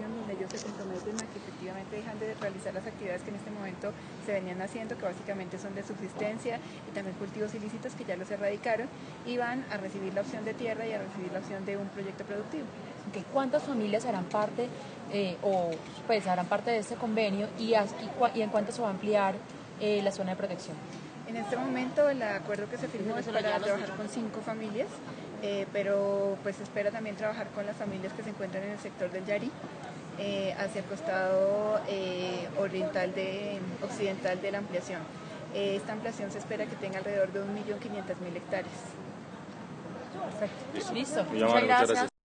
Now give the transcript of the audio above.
en donde ellos se comprometen a que efectivamente dejan de realizar las actividades que en este momento se venían haciendo, que básicamente son de subsistencia y también cultivos ilícitos que ya los erradicaron, y van a recibir la opción de tierra y a recibir la opción de un proyecto productivo. Okay. ¿Cuántas familias harán parte harán parte de este convenio y en cuánto se va a ampliar la zona de protección? En este momento el acuerdo que se firmó es para trabajar con 5 familias, pero pues se espera también trabajar con las familias que se encuentran en el sector del Yari, hacia el costado occidental de la ampliación. Esta ampliación se espera que tenga alrededor de 1.500.000 hectáreas. Perfecto. Listo. Muchas gracias.